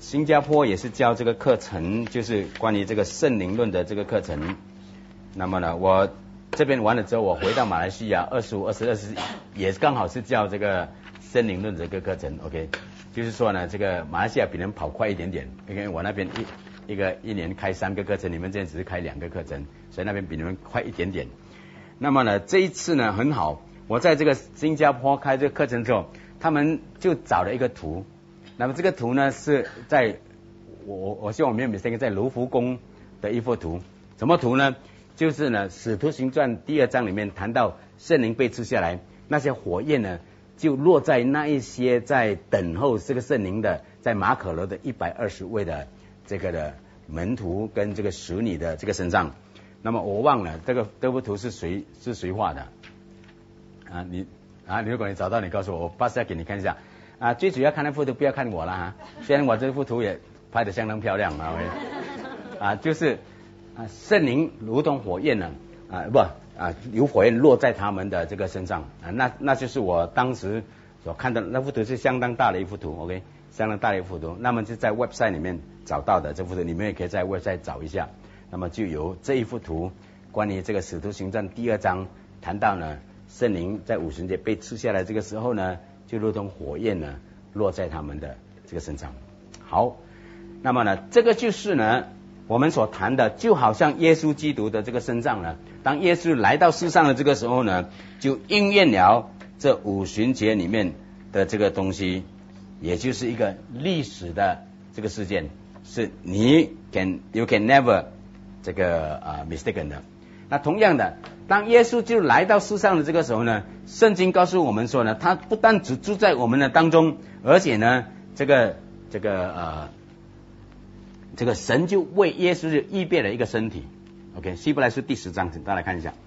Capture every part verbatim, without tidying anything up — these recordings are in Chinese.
新加坡也是教这个课程，就是关于这个圣灵论的这个课程。那么呢，我这边完了之后，我回到马来西亚，二十五、二十、二十，也刚好是教这个圣灵论的这个课程。OK， 就是说呢，这个马来西亚比人跑快一点点，因为我那边一一个一年开三个课程，你们这边只是开两个课程，所以那边比你们快一点点。那么呢，这一次呢很好，我在这个新加坡开这个课程之后，他们就找了一个图。那么这个图呢是在我我我希望我没有 mistake， 在卢浮宫的一幅图。什么图呢？就是呢《使徒行传》第二章里面谈到圣灵被赐下来，那些火焰呢就落在那一些在等候这个圣灵的，在马可楼的一百二十位的这个的门徒跟这个使女的这个身上。那么我忘了这个这幅图是谁是谁画的啊？你啊，如果你找到，你告诉我，我pass下给你看一下。啊，最主要看那幅图，不要看我了哈。虽然我这幅图也拍得相当漂亮啊，啊，就是啊，圣灵如同火焰呢，啊不啊，有火焰落在他们的这个身上啊，那那就是我当时所看到那幅图是相当大的一幅图 ，OK， 相当大的一幅图。那么就在 website 里面找到的这幅图，你们也可以在 website 找一下。那么就有这一幅图，关于这个使徒行传第二章谈到呢，圣灵在五旬节被赐下来这个时候呢，就如同火焰呢落在他们的这个身上。好，那么呢，这个就是呢我们所谈的，就好像耶稣基督的这个身上呢，当耶稣来到世上的这个时候呢，就应验了这五旬节里面的这个东西，也就是一个历史的这个事件，是你 can you can never 这个呃 mistaken 的。那同样的，当耶稣就来到世上的这个时候呢，圣经告诉我们说呢，他不但只住在我们的当中，而且呢，这个这个呃，这个神就为耶稣就预备了一个身体。OK， 希伯来书第十章，请大家来看一下。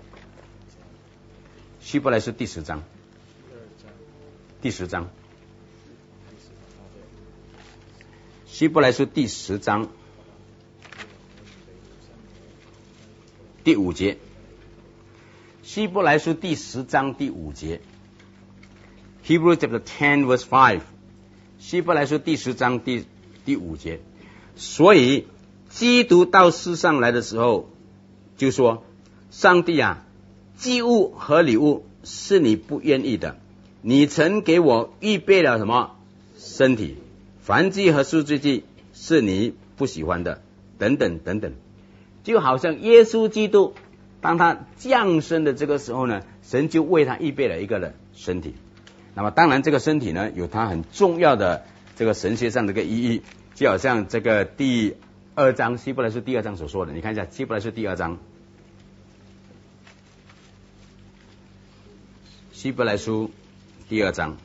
希伯来书第十章，第十章，希伯来书第十章。第五节，希伯来书第十章第五节 ，Hebrews chapter ten verse five， 希伯来书第十章第第五节，所以基督到世上来的时候，就说：上帝啊，祭物和礼物是你不愿意的，你曾给我预备了什么身体？燔祭和赎罪祭是你不喜欢的，等等等等。就好像耶稣基督当他降生的这个时候呢，神就为他预备了一个的身体。那么当然这个身体呢，有它很重要的这个神学上的一个意义，就好像这个第二章希伯来书第二章所说的，你看一下希伯来书第二章，希伯来书第二章，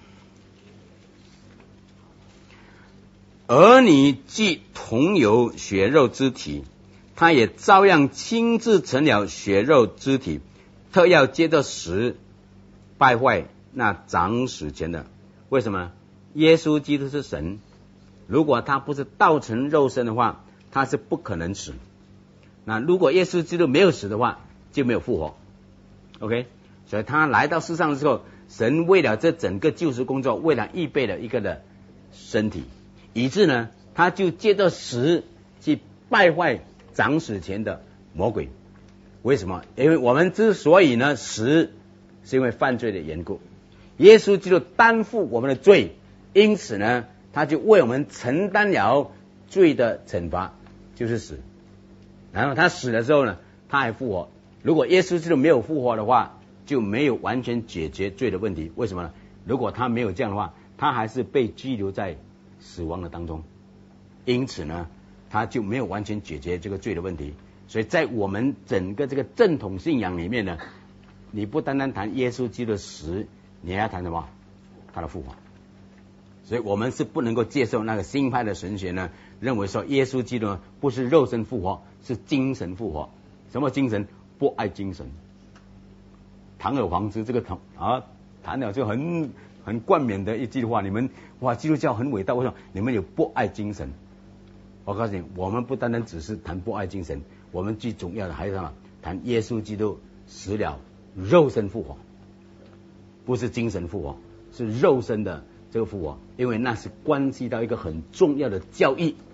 儿女既同有血肉之体，他也照样亲自成了血肉之体，特要接着死，败坏那长死前的。为什么？耶稣基督是神，如果他不是道成肉身的话，他是不可能死。那如果耶稣基督没有死的话，就没有复活。OK， 所以他来到世上的时候，神为了这整个救赎工作，为了预备了一个的身体，以致呢，他就借着死去败坏长死前的魔鬼。为什么？因为我们之所以呢死，是因为犯罪的缘故。耶稣基督担负我们的罪，因此呢，他就为我们承担了罪的惩罚，就是死。然后他死的时候呢，他还复活。如果耶稣基督没有复活的话，就没有完全解决罪的问题。为什么呢？如果他没有这样的话，他还是被拘留在死亡的当中，因此呢，他就没有完全解决这个罪的问题。所以在我们整个这个正统信仰里面呢，你不单单谈耶稣基督的死，你还要谈什么？他的复活。所以我们是不能够接受那个新派的神学呢，认为说耶稣基督不是肉身复活，是精神复活。什么精神？不爱精神。堂而皇之这个堂啊，谈了就很很冠冕的一句话，你们哇，基督教很伟大，为什么？你们有不爱精神。我告诉你，我们不单单只是谈不爱精神，我们最重要的还是什么？谈耶稣基督死了，肉身复活，不是精神复活，是肉身的这个复活，因为那是关系到一个很重要的教义。